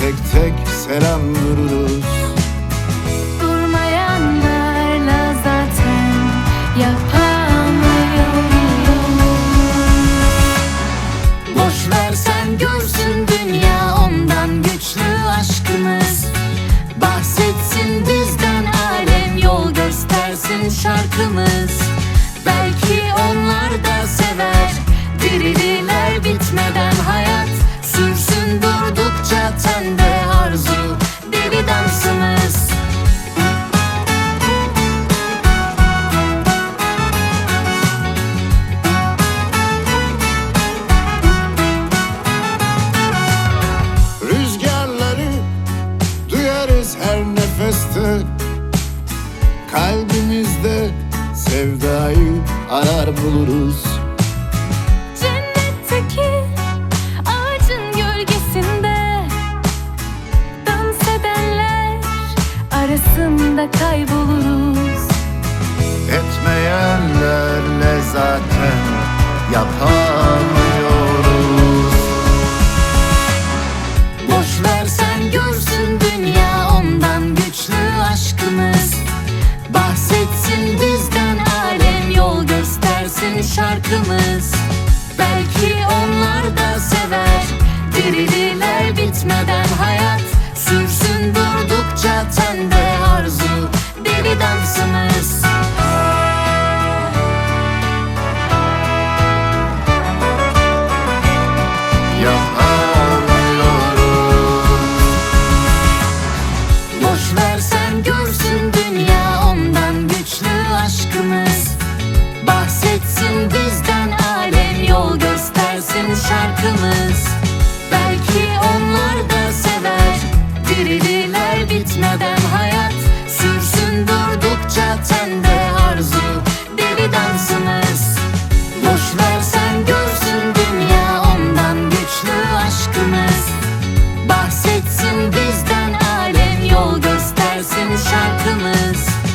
tek tek selam dururuz. Durmayanlarla zaten yapamıyoruz. Boş versen görsün dünya, ondan güçlü aşkımız. Bahsetsin bizden alem, yol göstersin şarkımız. Belki onlar da sever, dirilirler bitmeden hayat. Sürsün durdukça tende arzu, deli dansımız. Rüzgarları duyarız her nefeste, kalbimizde sevdayı arar buluruz. Cennetteki ağacın gölgesinde dans edenler arasında kayboluruz. Etmeyenlerle zaten yapamıyoruz. Boş versen görsün dünya, ondan güçlü aşkımız. Bahsetsin bizden alem, yol göstersin şarkımız. Belki onlar da sever, dirilirler bitmeden hayat. Sürsün durdukça tende arzu, deli dansımız. Boş versen görsün dünya, ondan güçlü aşkımız. Bahsetsin bizden alem, yol göstersin şarkımız. Belki onlar da sever, dirilirler bitmeden hayat. Sürsün durdukça tende arzu, deli dansımız. Boş versen görsün dünya, ondan güçlü aşkımız. Bahsetsin bizden alem, yol göstersin şarkımız.